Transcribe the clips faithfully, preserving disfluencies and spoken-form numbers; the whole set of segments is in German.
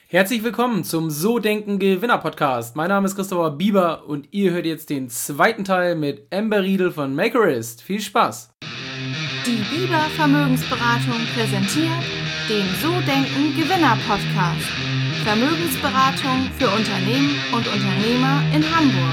Herzlich willkommen zum So Denken Gewinner Podcast. Mein Name ist Christopher Bieber und ihr hört jetzt den zweiten Teil mit Amber Riedel von Makerist. Viel Spaß! Die Bieber Vermögensberatung präsentiert den So Denken Gewinner Podcast. Vermögensberatung für Unternehmen und Unternehmer in Hamburg.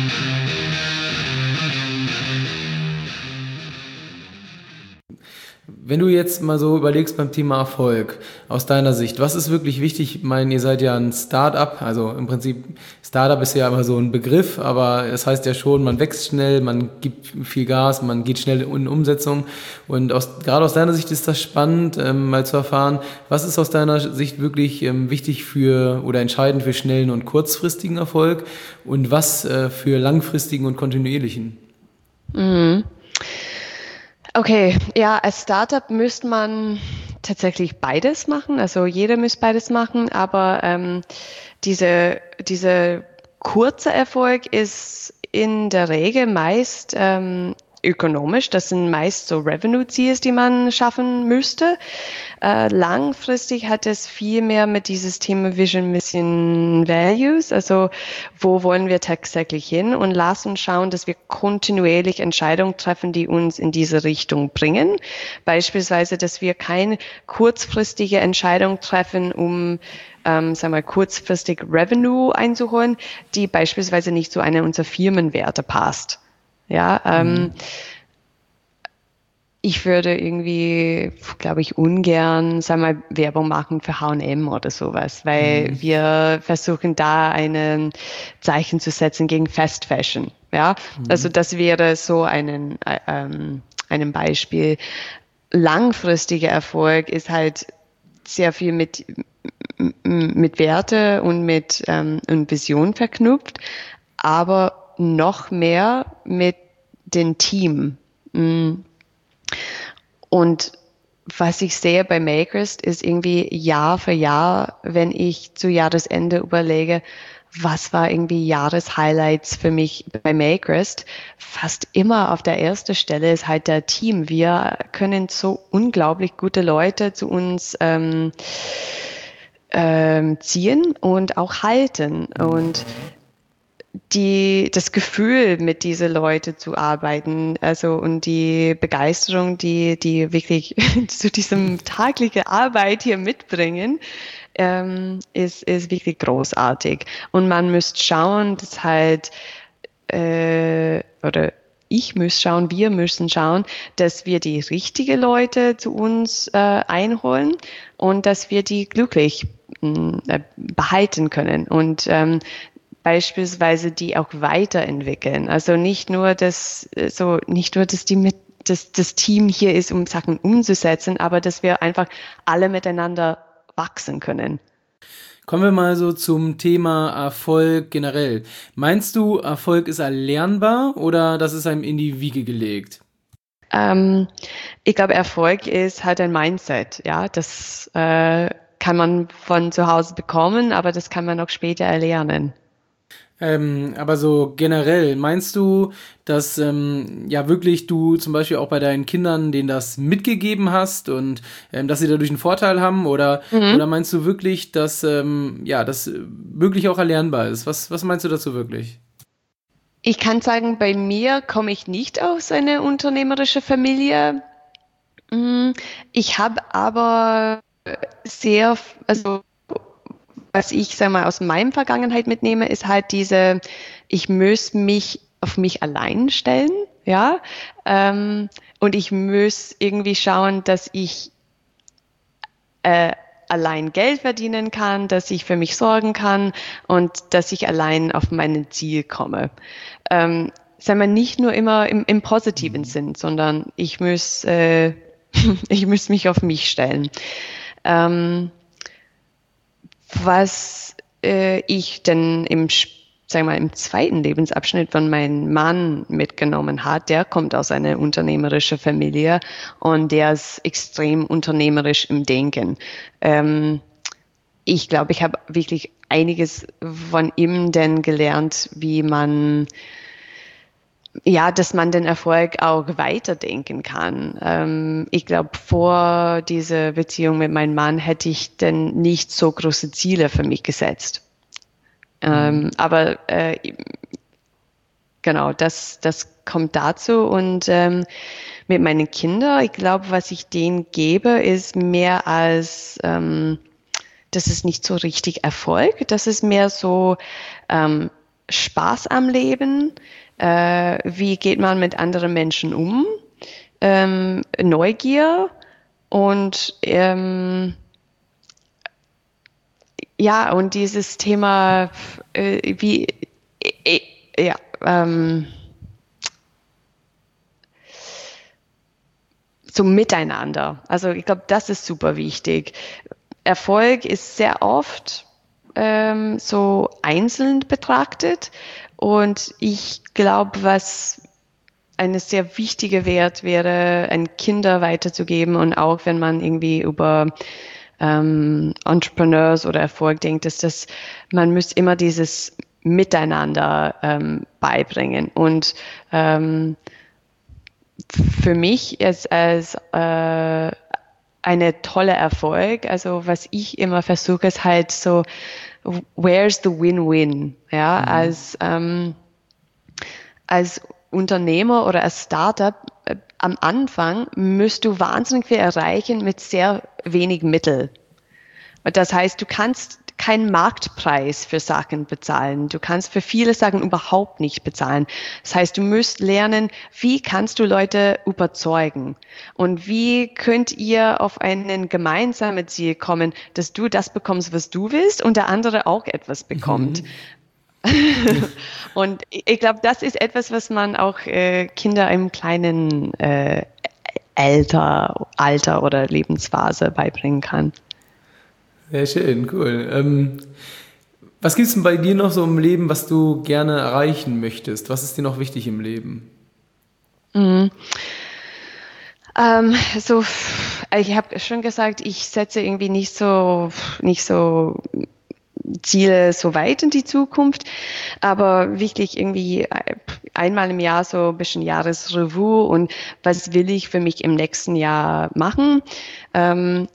Wenn du jetzt mal so überlegst beim Thema Erfolg, aus deiner Sicht, was ist wirklich wichtig? Ich meine, ihr seid ja ein Start-up, also im Prinzip, Start-up ist ja immer so ein Begriff, aber es heißt ja schon, man wächst schnell, man gibt viel Gas, man geht schnell in Umsetzung und aus, gerade aus deiner Sicht ist das spannend, ähm, mal zu erfahren, was ist aus deiner Sicht wirklich ähm, wichtig für oder entscheidend für schnellen und kurzfristigen Erfolg und was äh, für langfristigen und kontinuierlichen? Mhm. Okay, ja, als Startup müsste man tatsächlich beides machen. Also jeder müsste beides machen, aber ähm, diese, diese kurze Erfolg ist in der Regel meist ähm, ökonomisch. Das sind meist so Revenue-Ziele, die man schaffen müsste. Äh, langfristig hat es viel mehr mit dieses Thema Vision, Mission, Values. Also wo wollen wir tatsächlich hin? Und lass uns schauen, dass wir kontinuierlich Entscheidungen treffen, die uns in diese Richtung bringen. Beispielsweise, dass wir keine kurzfristige Entscheidung treffen, um ähm, sagen wir, kurzfristig Revenue einzuholen, die beispielsweise nicht zu einer unserer Firmenwerte passt. Ja, ähm, mhm. Ich würde irgendwie, glaube ich, ungern, sagen wir mal, Werbung machen für H und M oder sowas, weil mhm. wir versuchen da ein Zeichen zu setzen gegen Fast Fashion. Ja, mhm. Also das wäre so einen, äh, ähm, ein Beispiel. Langfristiger Erfolg ist halt sehr viel mit, mit Werte und mit ähm, und Vision verknüpft, aber noch mehr mit dem Team. Und was ich sehe bei Makerist ist irgendwie Jahr für Jahr, wenn ich zu Jahresende überlege, was war irgendwie Jahreshighlights für mich bei Makerist, fast immer auf der ersten Stelle ist halt der Team. Wir können so unglaublich gute Leute zu uns ähm, ähm, ziehen und auch halten. Und die, das Gefühl, mit diesen Leuten zu arbeiten, also und die Begeisterung, die, die wirklich zu diesem taglichen Arbeit hier mitbringen, ähm, ist, ist wirklich großartig. Und man müsste schauen, dass halt, äh, oder ich muss schauen, wir müssen schauen, dass wir die richtigen Leute zu uns äh, einholen und dass wir die glücklich äh, behalten können. Und ähm, beispielsweise die auch weiterentwickeln. Also nicht nur, dass so nicht nur, dass die mit dass das Team hier ist, um Sachen umzusetzen, aber dass wir einfach alle miteinander wachsen können. Kommen wir mal so zum Thema Erfolg generell. Meinst du, Erfolg ist erlernbar oder das ist einem in die Wiege gelegt? Ähm, ich glaube, Erfolg ist halt ein Mindset. Ja, das äh, kann man von zu Hause bekommen, aber das kann man auch später erlernen. Ähm, aber so generell, meinst du, dass ähm, ja wirklich du zum Beispiel auch bei deinen Kindern denen das mitgegeben hast und ähm, dass sie dadurch einen Vorteil haben oder, mhm. oder meinst du wirklich, dass ähm, ja, das wirklich auch erlernbar ist? Was, was meinst du dazu wirklich? Ich kann sagen, bei mir komme ich nicht aus einer unternehmerischen Familie. Ich habe aber sehr, also was ich, sag mal, aus meiner Vergangenheit mitnehme, ist halt diese, ich muss mich auf mich allein stellen, ja, ähm, und ich muss irgendwie schauen, dass ich äh, allein Geld verdienen kann, dass ich für mich sorgen kann und dass ich allein auf mein Ziel komme. Ähm, sagen wir nicht nur immer im, im positiven Sinn, sondern ich muss, äh, ich muss mich auf mich stellen. Ähm, Was äh, ich denn im, sagen wir mal, im zweiten Lebensabschnitt von meinem Mann mitgenommen hat, der kommt aus einer unternehmerischen Familie und der ist extrem unternehmerisch im Denken. Ähm, ich glaube, ich habe wirklich einiges von ihm denn gelernt, wie man ja, dass man den Erfolg auch weiterdenken kann. Ähm, ich glaube, vor dieser Beziehung mit meinem Mann hätte ich dann nicht so große Ziele für mich gesetzt. Mhm. Ähm, aber äh, genau, das, das kommt dazu. Und ähm, mit meinen Kindern, ich glaube, was ich denen gebe, ist mehr als, ähm, das ist nicht so richtig Erfolg, das ist mehr so ähm, Spaß am Leben. Äh, wie geht man mit anderen Menschen um? Ähm, Neugier und ähm, ja, und dieses Thema, äh, wie, äh, ja, ähm, so miteinander. Also ich glaube, das ist super wichtig. Erfolg ist sehr oft ähm, so einzeln betrachtet. Und ich glaube, was eine sehr wichtige Wert wäre, an Kinder weiterzugeben und auch wenn man irgendwie über ähm, Entrepreneurs oder Erfolg denkt, ist das, man muss immer dieses Miteinander ähm, beibringen. Und ähm, für mich ist als äh, eine tolle Erfolg, also was ich immer versuche, ist halt so, where's the win-win? Ja, mhm. als, ähm, als Unternehmer oder als Startup äh, am Anfang müsst du wahnsinnig viel erreichen mit sehr wenig Mittel. Das heißt, du kannst keinen Marktpreis für Sachen bezahlen. Du kannst für viele Sachen überhaupt nicht bezahlen. Das heißt, du musst lernen, wie kannst du Leute überzeugen? Und wie könnt ihr auf einen gemeinsamen Ziel kommen, dass du das bekommst, was du willst und der andere auch etwas bekommt? Mhm. Und ich glaube, das ist etwas, was man auch äh, Kinder im kleinen äh, Alter, Alter oder Lebensphase beibringen kann. Sehr schön, cool. Ähm, was gibt es denn bei dir noch so im Leben, was du gerne erreichen möchtest? Was ist dir noch wichtig im Leben? Mhm. Ähm, so, ich habe schon gesagt, ich setze irgendwie nicht so, nicht so Ziele so weit in die Zukunft, aber wirklich irgendwie einmal im Jahr so ein bisschen Jahresrevue und was will ich für mich im nächsten Jahr machen? Ähm,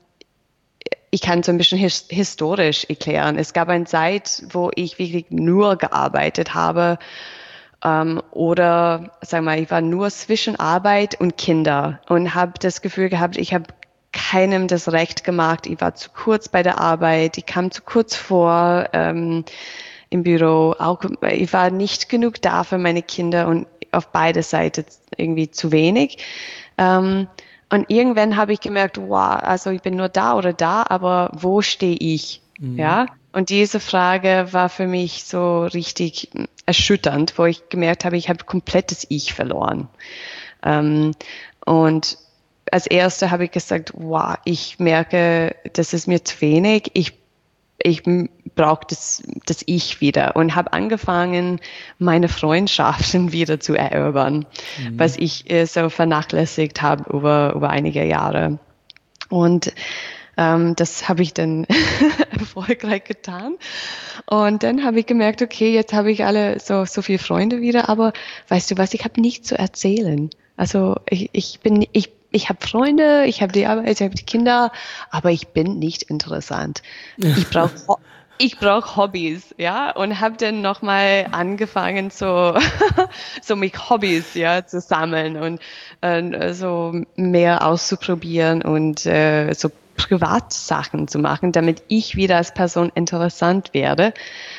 Ich kann so ein bisschen his- historisch erklären. Es gab eine Zeit, wo ich wirklich nur gearbeitet habe ähm, oder, sag mal, ich war nur zwischen Arbeit und Kinder und habe das Gefühl gehabt, ich habe keinem das Recht gemacht. Ich war zu kurz bei der Arbeit, ich kam zu kurz vor ähm, im Büro. Auch, ich war nicht genug da für meine Kinder und auf beide Seiten irgendwie zu wenig. Ähm, Und irgendwann habe ich gemerkt, wow, also ich bin nur da oder da, aber wo stehe ich? Mhm. Ja. Und diese Frage war für mich so richtig erschütternd, wo ich gemerkt habe, ich habe komplettes Ich verloren. Ähm, und als Erste habe ich gesagt, wow, ich merke, das ist mir zu wenig. Ich ich brauche das, das Ich wieder und habe angefangen, meine Freundschaften wieder zu erobern, mhm. was ich äh, so vernachlässigt habe über, über einige Jahre. Und ähm, das habe ich dann erfolgreich getan. Und dann habe ich gemerkt, okay, jetzt habe ich alle so, so viele Freunde wieder, aber weißt du was, ich habe nichts zu erzählen. Also ich, ich bin, ich Ich habe Freunde, ich habe die Arbeit, ich habe die Kinder, aber ich bin nicht interessant. Ich brauche ich brauche Hobbys, ja, und habe dann nochmal angefangen, so so mich Hobbys, ja, zu sammeln und äh, so mehr auszuprobieren und äh, so Privatsachen zu machen, damit ich wieder als Person interessant werde.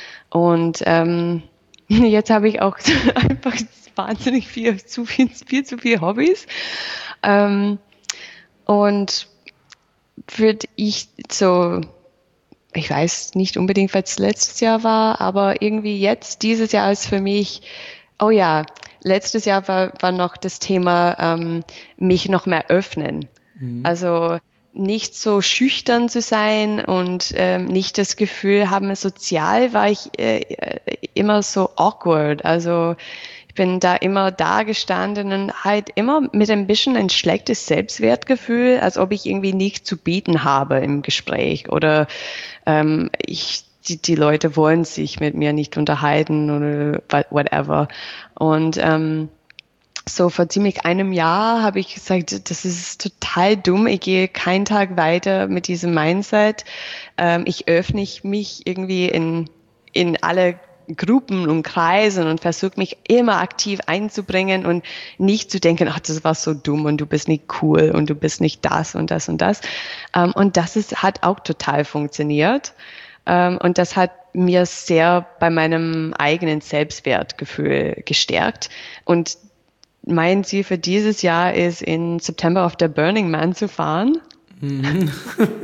Und ähm, jetzt habe ich auch einfach wahnsinnig viel, zu viel, viel zu viel Hobbys. Ähm, und würde ich so, ich weiß nicht unbedingt, was letztes Jahr war, aber irgendwie jetzt, dieses Jahr ist für mich, oh ja, letztes Jahr war, war noch das Thema, ähm, mich noch mehr öffnen. Mhm. Also nicht so schüchtern zu sein und ähm, nicht das Gefühl haben, sozial war ich äh, immer so awkward. Also ich bin da immer da gestanden und halt immer mit ein bisschen ein schlechtes Selbstwertgefühl, als ob ich irgendwie nichts zu bieten habe im Gespräch oder ähm, ich, die, die Leute wollen sich mit mir nicht unterhalten oder whatever. Und ähm, so vor ziemlich einem Jahr habe ich gesagt, das ist total dumm. Ich gehe keinen Tag weiter mit diesem Mindset. Ähm, ich öffne mich irgendwie in, in alle Gruppen und Kreisen und versuche mich immer aktiv einzubringen und nicht zu denken, ach, das war so dumm und du bist nicht cool und du bist nicht das und das und das. Ähm, und das ist, hat auch total funktioniert. Ähm, und das hat mir sehr bei meinem eigenen Selbstwertgefühl gestärkt. Und mein Ziel für dieses Jahr ist, im September auf der Burning Man zu fahren. Mhm.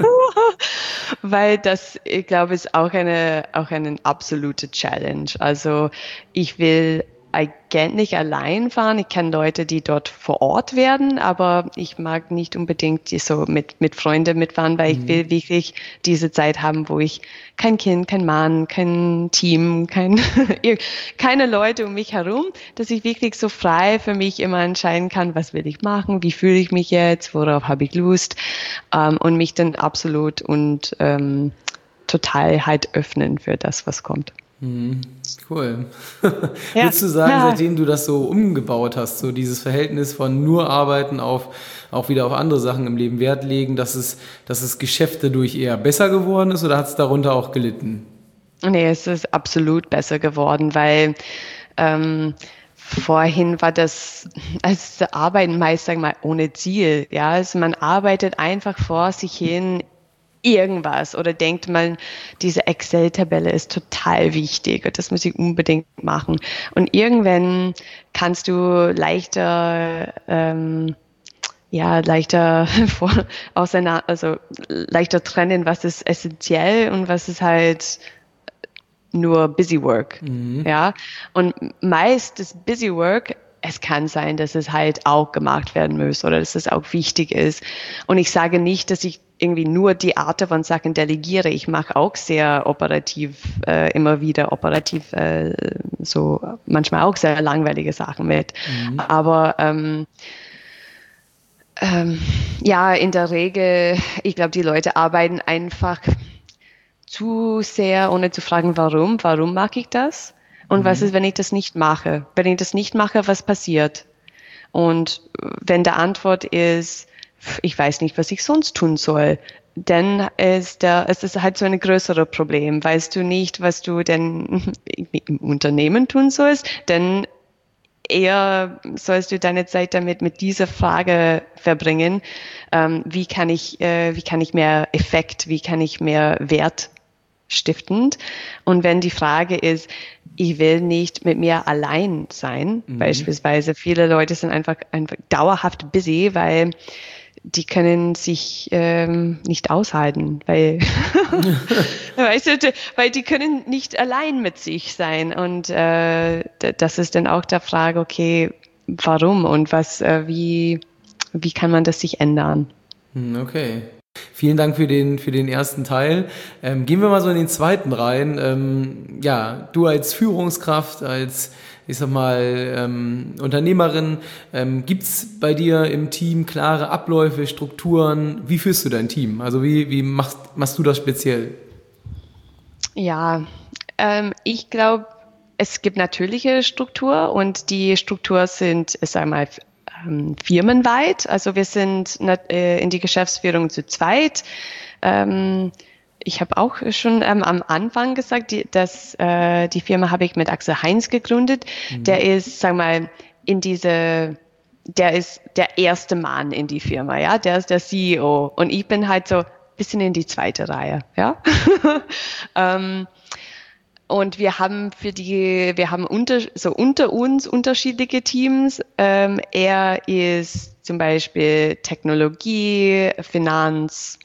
Weil das, ich glaube, ist auch eine, auch eine absolute Challenge. Also ich will nicht allein fahren. Ich kenne Leute, die dort vor Ort werden, aber ich mag nicht unbedingt die so mit, mit Freunden mitfahren, weil mhm. ich will wirklich diese Zeit haben, wo ich kein Kind, kein Mann, kein Team, kein, keine Leute um mich herum, dass ich wirklich so frei für mich immer entscheiden kann, was will ich machen, wie fühle ich mich jetzt, worauf habe ich Lust, ähm, und mich dann absolut und ähm, total halt öffnen für das, was kommt. Mhm. Cool. Ja. Würdest du sagen, Ja. seitdem du das so umgebaut hast, so dieses Verhältnis von nur Arbeiten auf auch wieder auf andere Sachen im Leben Wert legen, dass es, dass es Geschäft dadurch eher besser geworden ist oder hat es darunter auch gelitten? Nee, es ist absolut besser geworden, weil ähm, vorhin war das, also Arbeiten meist, sagen wir mal, ohne Ziel. Ja, also man arbeitet einfach vor sich hin irgendwas oder denkt man, diese Excel-Tabelle ist total wichtig und das muss ich unbedingt machen. Und irgendwann kannst du leichter, ähm, ja, leichter vor, auseinander, also leichter trennen, was ist essentiell und was ist halt nur Busy Work. Mhm. Ja, und meist ist Busy Work, es kann sein, dass es halt auch gemacht werden muss oder dass es auch wichtig ist. Und ich sage nicht, dass ich irgendwie nur die Art von Sachen delegiere. Ich mache auch sehr operativ, äh, immer wieder operativ, äh, so manchmal auch sehr langweilige Sachen mit. Mhm. Aber ähm, ähm, ja, in der Regel, ich glaube, die Leute arbeiten einfach zu sehr, ohne zu fragen, warum. Warum mag ich das? Und mhm. was ist, wenn ich das nicht mache? Wenn ich das nicht mache, was passiert? Und wenn die Antwort ist, ich weiß nicht, was ich sonst tun soll, dann ist der, es ist halt so ein größeres Problem. Weißt du nicht, was du denn im Unternehmen tun sollst, dann eher sollst du deine Zeit damit mit dieser Frage verbringen, ähm, wie kann ich, äh, wie kann ich mehr Effekt, wie kann ich mehr Wert stiftend. Und wenn die Frage ist, ich will nicht mit mir allein sein, mhm. beispielsweise, viele Leute sind einfach, einfach dauerhaft busy, weil die können sich ähm, nicht aushalten, weil, weißt du, weil die können nicht allein mit sich sein. Und äh, das ist dann auch der Frage, okay, warum und was, äh, wie, wie kann man das sich ändern? Okay. Vielen Dank für den, für den ersten Teil. Ähm, gehen wir mal so in den zweiten rein. Ähm, ja, du als Führungskraft, als, ich sag mal, ähm, Unternehmerin, ähm, gibt's bei dir im Team klare Abläufe, Strukturen? Wie führst du dein Team? Also wie, wie machst, machst du das speziell? Ja, ähm, ich glaube, es gibt natürliche Struktur und die Struktur sind, ich sag mal, firmenweit. Also wir sind in die Geschäftsführung zu zweit. Ich habe auch schon am Anfang gesagt, dass die Firma habe ich mit Axel Heinz gegründet. Mhm. Der ist, sagen wir mal, in diese, der ist der erste Mann in die Firma, ja, der ist der C E O und ich bin halt so ein bisschen in die zweite Reihe, ja. Und wir haben für die, wir haben unter, so unter uns unterschiedliche Teams. Ähm, er ist zum Beispiel Technologie, Finanz,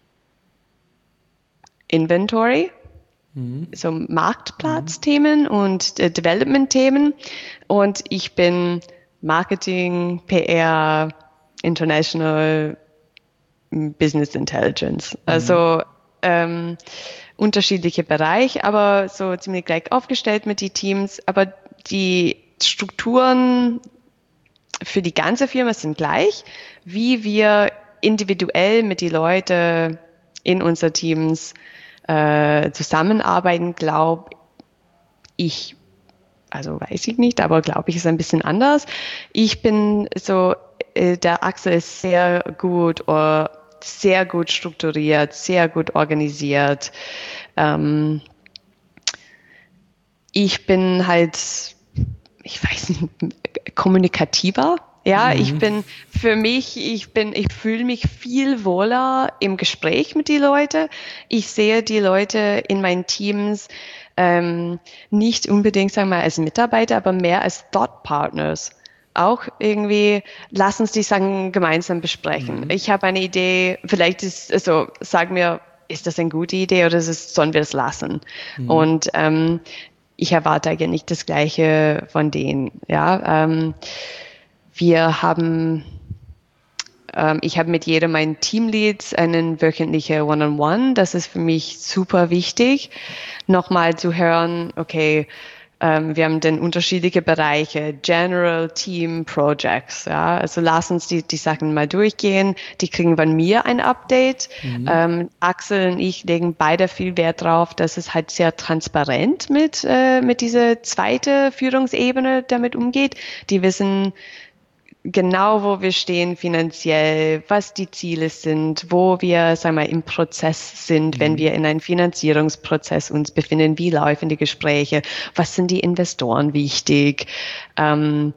Inventory, mhm. so Marktplatzthemen mhm. und äh, Development-Themen. Und ich bin Marketing, P R, International Business Intelligence. Mhm. Also ähm, unterschiedliche Bereiche, aber so ziemlich gleich aufgestellt mit den Teams. Aber die Strukturen für die ganze Firma sind gleich. Wie wir individuell mit den Leuten in unseren Teams äh, zusammenarbeiten, glaube ich, also weiß ich nicht, aber glaube ich, ist ein bisschen anders. Ich bin so, äh, der Axel ist sehr gut, uh, sehr gut strukturiert, sehr gut organisiert. Ähm, ich bin halt, ich weiß nicht, kommunikativer. Ja, mhm. ich bin für mich, ich bin, ich fühle mich viel wohler im Gespräch mit den Leuten. Ich sehe die Leute in meinen Teams ähm, nicht unbedingt, sagen wir mal, als Mitarbeiter, aber mehr als Thought Partners. Auch irgendwie, lass uns die Sachen gemeinsam besprechen. Mhm. Ich habe eine Idee, vielleicht ist, also sag mir, ist das eine gute Idee oder ist es, sollen wir es lassen? Mhm. Und ähm, ich erwarte eigentlich nicht das Gleiche von denen. Ja, ähm, wir haben, ähm, ich habe mit jedem meinen Teamleads einen wöchentlichen One-on-One. Das ist für mich super wichtig, nochmal zu hören, okay, ähm, wir haben dann unterschiedliche Bereiche, General, Team, Projects. Ja, also lass uns die, die Sachen mal durchgehen. Die kriegen von mir ein Update. Mhm. Ähm, Axel und ich legen beide viel Wert drauf, dass es halt sehr transparent mit, äh, mit dieser zweiten Führungsebene damit umgeht. Die wissen genau, wo wir stehen finanziell, was die Ziele sind, wo wir, sagen wir, im Prozess sind, mhm. wenn wir in einem Finanzierungsprozess uns befinden, wie laufen die Gespräche, was sind die Investoren wichtig, ähm,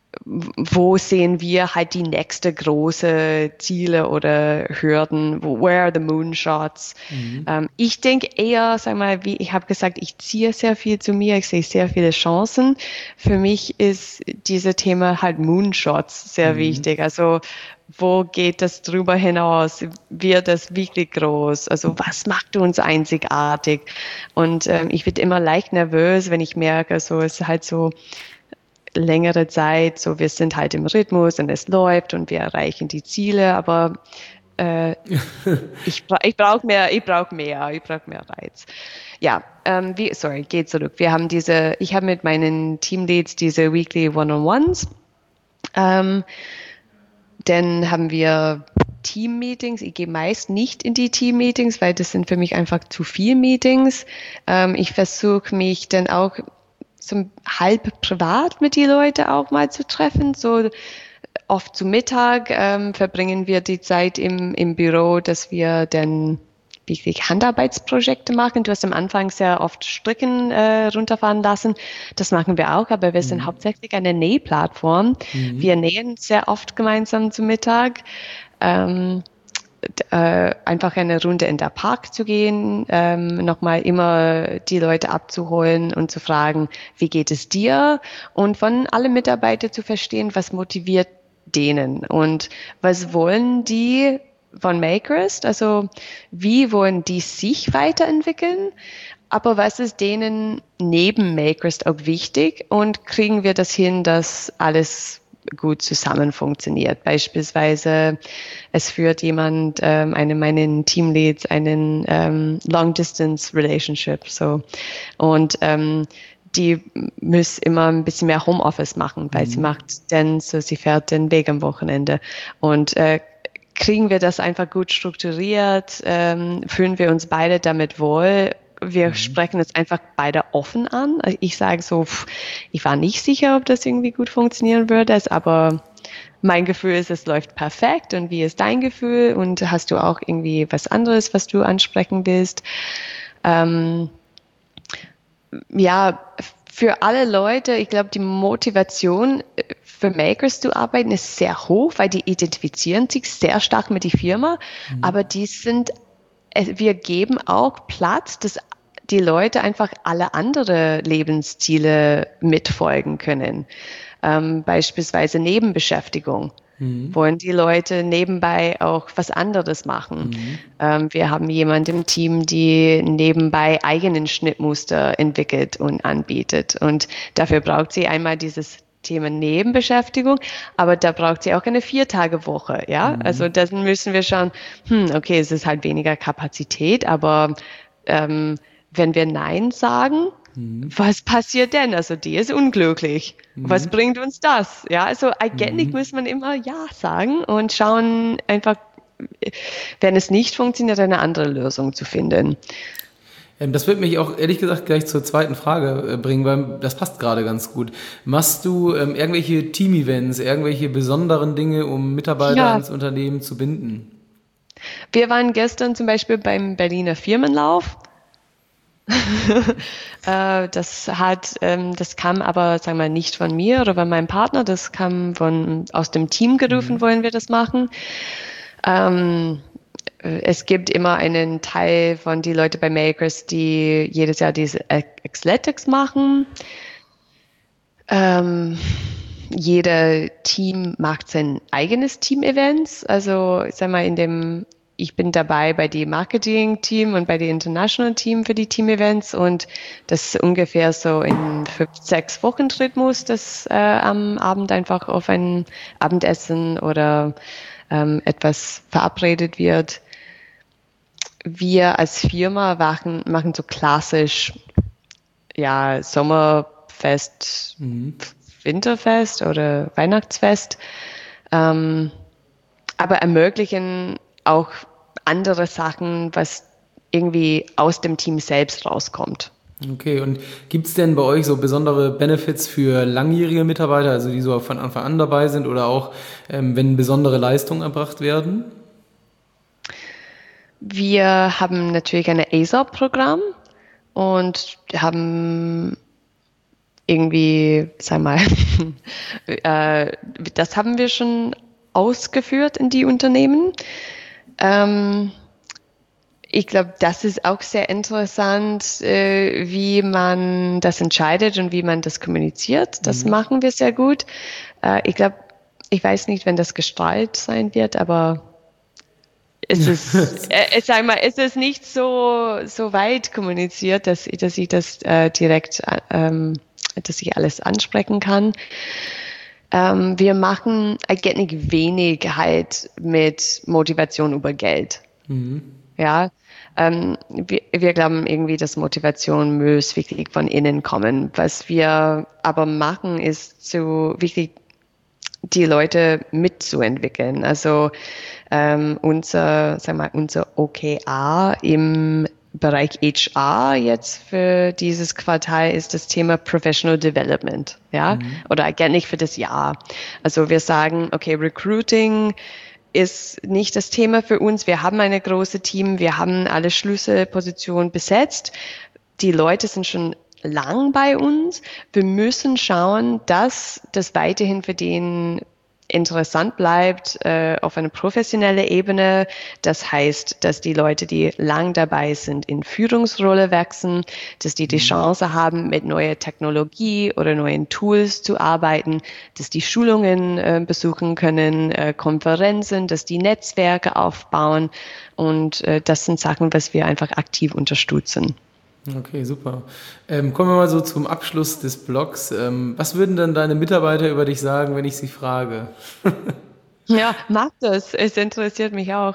wo sehen wir halt die nächste große Ziele oder Hürden, where are the moonshots? Mhm. Ähm, ich denke eher, sag mal, wie ich habe gesagt, ich ziehe sehr viel zu mir, ich sehe sehr viele Chancen. Für mich ist dieses Thema halt Moonshots sehr mhm. wichtig. Also wo geht das drüber hinaus? Wird das wirklich groß? Also was macht uns einzigartig? Und ähm, ich werde immer leicht nervös, wenn ich merke, so es ist halt so längere Zeit, so wir sind halt im Rhythmus und es läuft und wir erreichen die Ziele, aber äh, ich, ich brauche mehr, ich brauche mehr, ich brauche mehr Reiz. Ja, ähm, wie, sorry, geht zurück. Wir haben diese, ich habe mit meinen Teamleads diese Weekly One-on-Ones, ähm, dann haben wir Team-Meetings. Ich gehe meist nicht in die Team-Meetings, weil das sind für mich einfach zu viele Meetings. Ähm, ich versuche mich dann auch so halb privat mit den Leuten auch mal zu treffen. So oft zu Mittag ähm, verbringen wir die Zeit im, im Büro, dass wir dann wirklich Handarbeitsprojekte machen. Du hast am Anfang sehr oft Stricken äh, runterfahren lassen. Das machen wir auch, aber wir sind mhm. hauptsächlich eine Nähplattform. Mhm. Wir nähen sehr oft gemeinsam zu Mittag. Ähm, Äh, einfach eine Runde in der Park zu gehen, ähm, nochmal immer die Leute abzuholen und zu fragen, wie geht es dir? Und von allen Mitarbeitern zu verstehen, was motiviert denen und was wollen die von Makerist? Also wie wollen die sich weiterentwickeln? Aber was ist denen neben Makerist auch wichtig? Und kriegen wir das hin, dass alles gut zusammen funktioniert. Beispielsweise, es führt jemand, ähm, eine meinen Teamleads, einen ähm, Long-Distance-Relationship, so. Und ähm, die muss immer ein bisschen mehr Homeoffice machen, weil mhm. sie macht dann, so sie fährt den Weg am Wochenende. Und äh, kriegen wir das einfach gut strukturiert, ähm, fühlen wir uns beide damit wohl. Wir mhm. sprechen es einfach beide offen an. Ich sage so, pff, ich war nicht sicher, ob das irgendwie gut funktionieren würde, aber mein Gefühl ist, es läuft perfekt. Und wie ist dein Gefühl? Und hast du auch irgendwie was anderes, was du ansprechen willst? Ähm, ja, für alle Leute, ich glaube, die Motivation für Makers zu arbeiten ist sehr hoch, weil die identifizieren sich sehr stark mit der Firma, mhm. aber die sind wir geben auch Platz, dass die Leute einfach alle andere Lebensziele mitfolgen können. Ähm, beispielsweise Nebenbeschäftigung. Mhm. Wollen die Leute nebenbei auch was anderes machen. Mhm. Ähm, wir haben jemanden im Team, die nebenbei eigenen Schnittmuster entwickelt und anbietet. Und dafür braucht sie einmal dieses Thema Nebenbeschäftigung, aber da braucht sie auch eine Vier-Tage-Woche, ja. Mhm. Also da müssen wir schauen, hm, okay, es ist halt weniger Kapazität, aber ähm, wenn wir Nein sagen, mhm. was passiert denn? Also die ist unglücklich. Mhm. Was bringt uns das? Ja, also eigentlich mhm. muss man immer Ja sagen und schauen einfach, wenn es nicht funktioniert, eine andere Lösung zu finden. Ähm, das wird mich auch ehrlich gesagt gleich zur zweiten Frage äh, bringen, weil das passt gerade ganz gut. Machst du ähm, irgendwelche Team-Events, irgendwelche besonderen Dinge, um Mitarbeiter Ja, ans Unternehmen zu binden? wir waren gestern zum Beispiel beim Berliner Firmenlauf. Äh, das hat, ähm, das kam aber, sagen wir mal, nicht von mir oder von meinem Partner, das kam von, aus dem Team gerufen, wollen wir das machen. Ähm, äh, es gibt immer einen Teil von die Leute bei Makers, die jedes Jahr diese Athletics machen. Ähm, jeder Team macht sein eigenes Team-Events. Also, ich sag mal, in dem, ich bin dabei bei dem Marketing-Team und bei dem International-Team für die Team-Events und das ist ungefähr so in fünf, sechs Wochen Rhythmus, das äh, am Abend einfach auf ein Abendessen oder ähm, etwas verabredet wird. Wir als Firma machen, machen so klassisch, ja, Sommerfest, Mhm. Winterfest oder Weihnachtsfest, ähm, aber ermöglichen auch andere Sachen, was irgendwie aus dem Team selbst rauskommt. Okay, und gibt es denn bei euch so besondere Benefits für langjährige Mitarbeiter, also die so von Anfang an dabei sind oder auch, ähm, wenn besondere Leistungen erbracht werden? Wir haben natürlich ein A S O P-Programm und haben irgendwie, sag mal, äh, das haben wir schon ausgeführt in die Unternehmen. Ähm, ich glaube, das ist auch sehr interessant, äh, wie man das entscheidet und wie man das kommuniziert. Das machen wir sehr gut. Äh, ich glaube, ich weiß nicht, wenn das gestrahlt sein wird, aber es ist, äh, sag mal, es ist nicht so, so weit kommuniziert, dass, dass ich das äh, direkt, ähm, dass ich alles ansprechen kann. Ähm, wir machen eigentlich wenig halt mit Motivation über Geld. Mhm. Ja, ähm, wir, wir glauben irgendwie, dass Motivation muss wirklich von innen kommen. Was wir aber machen, ist so wirklich die Leute mitzuentwickeln. Also ähm, unser, sagen wir mal, unser O K R im Bereich H R jetzt für dieses Quartal ist das Thema Professional Development, ja, mhm. oder eigentlich für das Jahr. Also wir sagen, okay, Recruiting ist nicht das Thema für uns. Wir haben eine große Team, wir haben alle Schlüsselpositionen besetzt. Die Leute sind schon lang bei uns. Wir müssen schauen, dass das weiterhin für den interessant bleibt äh, auf einer professionellen Ebene. Das heißt, dass die Leute, die lang dabei sind, in Führungsrolle wachsen, dass die die Chance haben, mit neuer Technologie oder neuen Tools zu arbeiten, dass die Schulungen äh, besuchen können, äh, Konferenzen, dass die Netzwerke aufbauen und äh, das sind Sachen, was wir einfach aktiv unterstützen. Okay, super. Ähm, kommen wir mal so zum Abschluss des Blogs. Ähm, was würden denn deine Mitarbeiter über dich sagen, wenn ich sie frage? Ja, mag das. Es interessiert mich auch.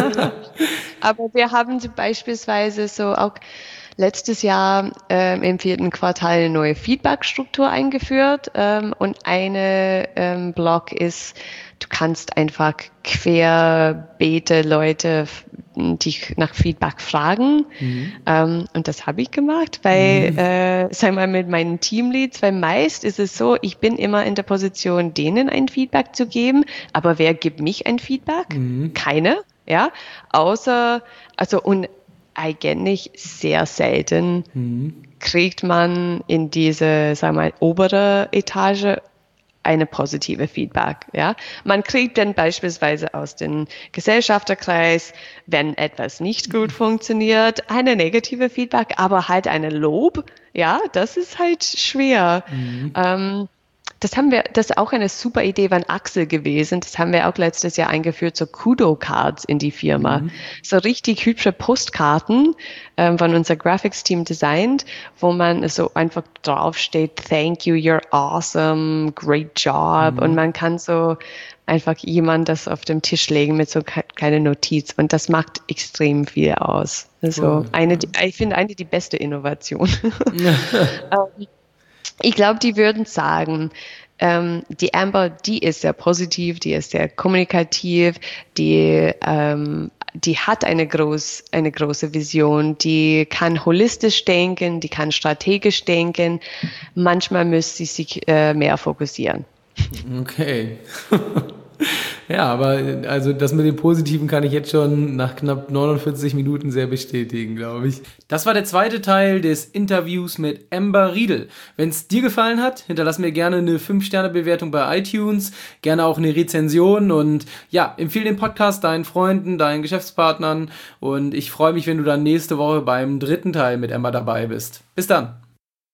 Aber wir haben beispielsweise so auch letztes Jahr ähm, im vierten Quartal eine neue Feedback-Struktur eingeführt. Ähm, und eine ähm, Blog ist, du kannst einfach querbeete Leute dich nach Feedback fragen. Mhm. Ähm, und das habe ich gemacht, weil, mhm. äh, sagen wir mal, mit meinen Teamleads, weil meist ist es so, ich bin immer in der Position, denen ein Feedback zu geben, aber wer gibt mich ein Feedback? Mhm. Keine, ja, außer, also, und eigentlich sehr selten mhm. kriegt man in diese, sagen wir mal, obere Etage eine positive Feedback, ja. Man kriegt dann beispielsweise aus dem Gesellschafterkreis, wenn etwas nicht gut funktioniert, eine negative Feedback, aber halt eine Lob, ja, das ist halt schwer. Mhm. Ähm, das haben wir, das ist auch eine super Idee von Axel gewesen. Das haben wir auch letztes Jahr eingeführt, so Kudo-Cards in die Firma. Mhm. So richtig hübsche Postkarten ähm, von unser Graphics-Team designt, wo man so einfach draufsteht, thank you, you're awesome, great job. Mhm. Und man kann so einfach jemand das auf dem Tisch legen mit so keine Notiz. Und das macht extrem viel aus. Also cool. eine, ich finde eine die beste Innovation. ähm, Ich glaube, die würden sagen, ähm, die Amber, die ist sehr positiv, die ist sehr kommunikativ, die ähm, die hat eine, groß, eine große Vision, die kann holistisch denken, die kann strategisch denken. Manchmal müsste sie sich äh, mehr fokussieren. Okay. Ja, aber also das mit dem Positiven kann ich jetzt schon nach knapp neunundvierzig Minuten sehr bestätigen, glaube ich. Das war der zweite Teil des Interviews mit Amber Riedel. Wenn es dir gefallen hat, hinterlass mir gerne eine fünf Sterne Bewertung bei iTunes, gerne auch eine Rezension und ja, empfehle den Podcast deinen Freunden, deinen Geschäftspartnern und ich freue mich, wenn du dann nächste Woche beim dritten Teil mit Amber dabei bist. Bis dann!